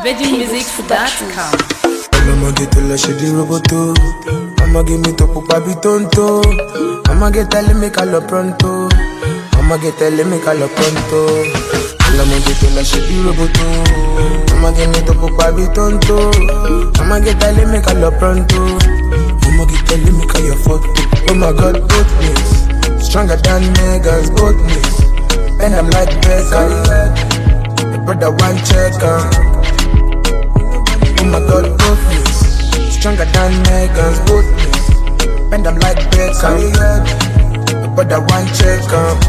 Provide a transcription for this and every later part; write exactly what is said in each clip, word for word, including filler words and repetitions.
virgin music dot com. I'ma get to la shit di roboto. I'ma give me to pupa bitonto. I'ma get tell me calo pronto. I'ma get tell me calo pronto. I'ma get to la shit di roboto. I'ma give me to pupa bitonto. I'ma get tell me calo pronto. I'ma get tell me calo photo. Oh my God, boldness, stronger than niggas, boldness. And I'm like Beckham. The brother one checker. Oh my God, boldness, stronger than niggas, boldness. And I'm like Beckham. The brother one checker.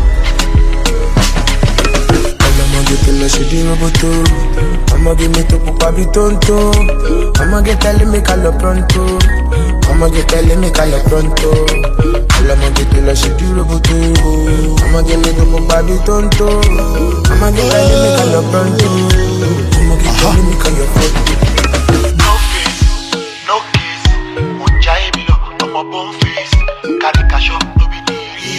I'ma get to la shit di roboto. I'ma give me to pupa bitonto. I'ma get tell me calo pronto. I'ma get tell me calo pronto. I'ma get to la shit di roboto. I'ma give me to pupa bitonto. I'ma get tell me calo pronto. I'ma get tell me calo pronto. No face, no kiss. Unjai bilo, I'm a bum face. Carry cash up, no be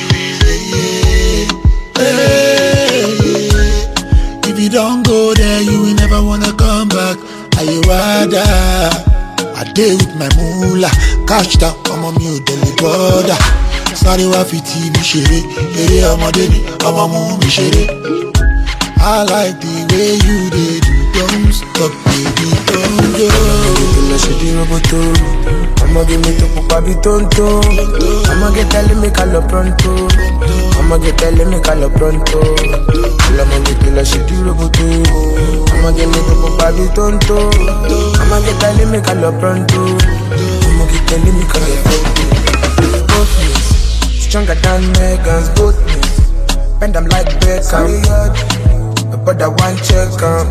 If you don't go there, you will never wanna come back. Are you rather? I day with my moolah, cash down, I'm a mute, deli border. Sorry, wa fi T V shere, ere ọmọdé ni, ọmọ mú mi ṣeré. I like the way you did, you don't stop, baby, don't go. I'ma get to la roboto. I'ma give me to pupa bitonto. I'ma get tell me calo pronto. I'ma get tell me calo pronto. I'ma get to la shit di roboto. I'ma give me to pupa bitonto. I'ma get tell me calo pronto. I'ma get tell me calo pronto. Boldness, stronger than niggas, boldness. And I'm like Beckham. But I want check up.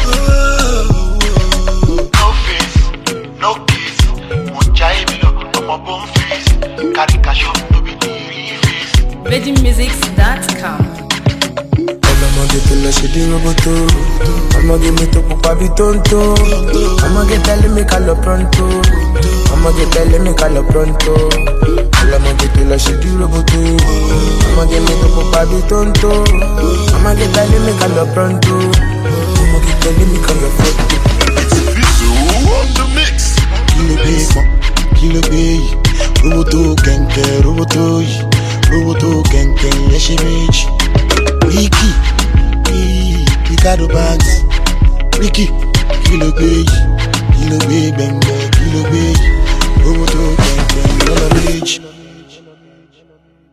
no face, no kiss. Unjai bilo, I'm a bum face. Carry cash up, no be face. virgin music dot com. I'ma get to la shit di roboto. I'ma give me to pupa bitonto. I'ma get tell me calo pronto. I'ma get tell me calo pronto. I'ma get to la shit di roboto. I'ma give me to pupa bitonto. I'ma get tell me calo pronto. I'ma get tell me calo pronto. It's Visual on the mix. Kilo paper, kilo pay. Roboto kenke, roboto yi. Roboto kenke, yeshi meji. Ricky, ee, Ricardo Banks. Ricky, kilo pay. Kilo pay, benga, kilo pay. Roboto kenke, yellow meji.